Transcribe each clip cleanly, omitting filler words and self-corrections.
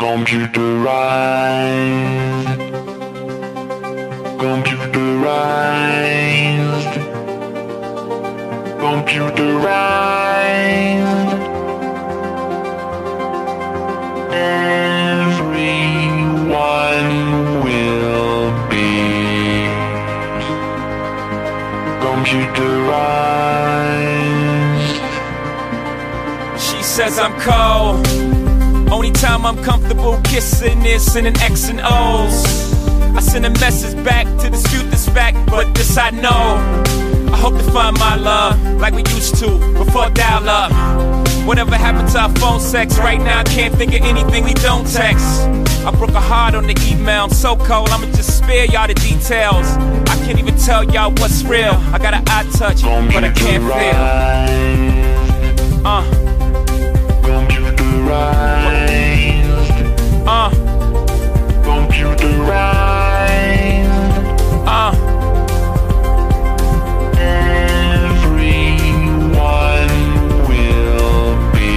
Computerized, computerized, computerized. Everyone will be computerized. She says I'm cold. Only time I'm comfortable kissing is in an X and O's. I send a message back to dispute this fact, but this I know. I hope to find my love like we used to before dial-up. Whatever happened to our phone sex? Right now I can't think of anything we don't text. I broke a heart on the email, I'm so cold, I'ma just spare y'all the details. I can't even tell y'all what's real. I got an eye touch, but I can't feel. Computerized, computerized. Everyone will be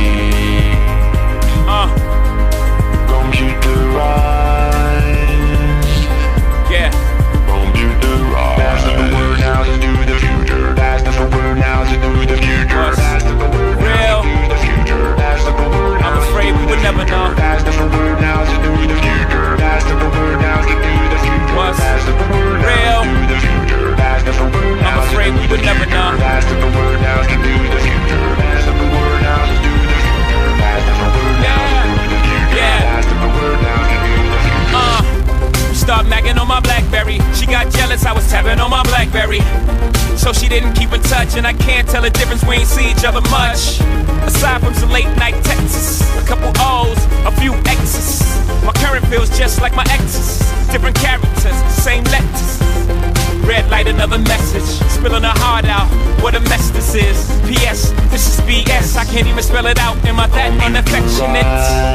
computerized. Yeah. Computerized. That's the word now to do the future. That's the word now to do the future. That's the word now to do the future. That's the word. I'm afraid we would never know. That's the word now to do the future. That's the word now to do the future. What's That's the word now to do the future. That's the word now. I'm afraid we would never know. That's the word now to do the future. That's the word now to do the future. That's the word now to do the future. That's the word now to do the future. Start nagging on my BlackBerry. She got jealous, I was tapping on my BlackBerry. So she didn't keep in touch, and I can't tell the difference, we ain't see each other much. Aside from some late night texts, a couple O's, a few X's. My current feels just like my exes. Different characters, same letters. Red light, another message. Spilling her heart out, what a mess this is. P.S. This is B.S. I can't even spell it out, am I that unaffectionate?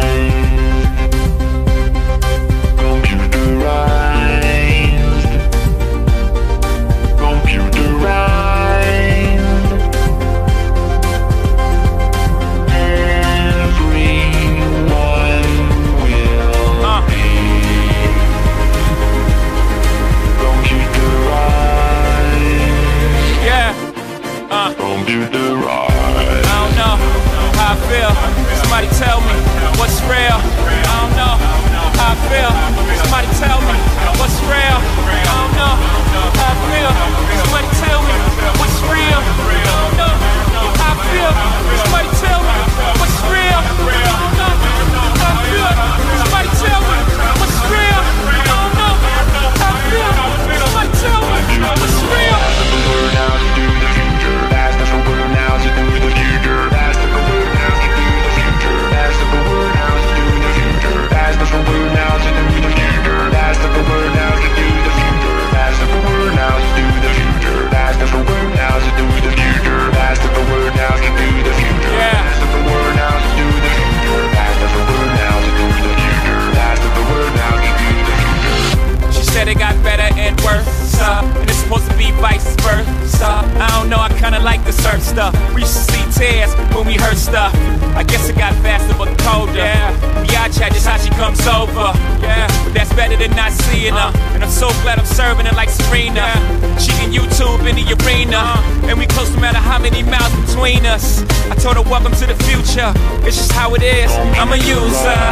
Computerized. I don't know how I feel. Somebody tell me what's real. I don't know how I feel. Somebody tell me what's real. I don't know how I feel. Somebody tell me what's real. I don't know how I feel. Somebody tell me what's real. I don't know how I feel. Somebody tell me what's real. I don't know how I feel. Somebody tell me what's real. That's the word now to do the future. That's the word now to do the future. That's the word now to do the future. That's the word now to do the future. That's the word now to do the future. That's the word now to do the future. That's the word now to do the future. That's the word now to do the future. That's the word now to do the future. That's the word now to do the future. That's the word now to do the future. She said it got better and worse, and it's supposed to be vice versa. I don't know, I kinda like the surf stuff. We used to see tears when we heard stuff. I guess it got faster but colder. Yeah, chat just how she comes over. Yeah, but that's better than not seeing her. And I'm so glad I'm serving her like Serena. She can YouTube in the arena, and we close no matter how many miles between us. I told her welcome to the future. It's just how it is. I'm a user.